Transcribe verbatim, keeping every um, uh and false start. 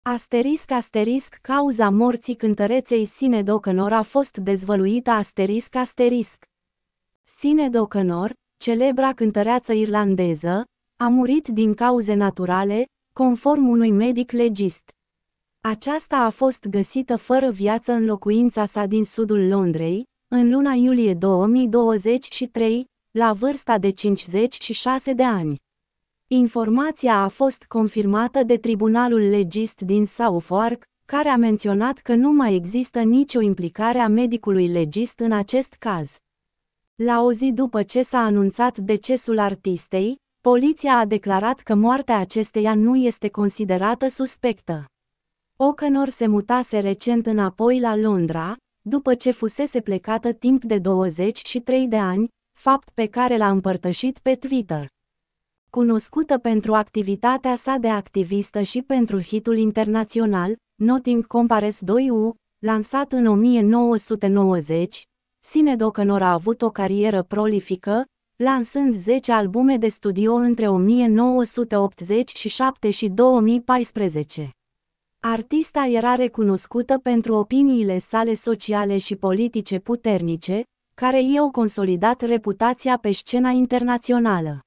Asterisc asterisc cauza morții cântăreței Sinéad O'Connor a fost dezvăluită asterisc asterisc. Sinéad O'Connor, celebra cântăreață irlandeză, a murit din cauze naturale, conform unui medic legist. Aceasta a fost găsită fără viață în locuința sa din sudul Londrei, în luna iulie două mii douăzeci și trei, la vârsta de cincizeci și șase de ani. Informația a fost confirmată de Tribunalul Legist din Southwark, care a menționat că nu mai există nicio implicare a medicului legist în acest caz. La o zi după ce s-a anunțat decesul artistei, poliția a declarat că moartea acesteia nu este considerată suspectă. O'Connor se mutase recent înapoi la Londra, după ce fusese plecată timp de douăzeci și trei de ani, fapt pe care l-a împărtășit pe Twitter. Cunoscută pentru activitatea sa de activistă și pentru hitul internațional, Nothing Compares doi U, lansat în o mie nouă sute nouăzeci, Sinéad O'Connor a avut o carieră prolifică, lansând zece albume de studio între o mie nouă sute optzeci și șapte și două mii paisprezece. Artista era recunoscută pentru opiniile sale sociale și politice puternice, care i-au consolidat reputația pe scena internațională.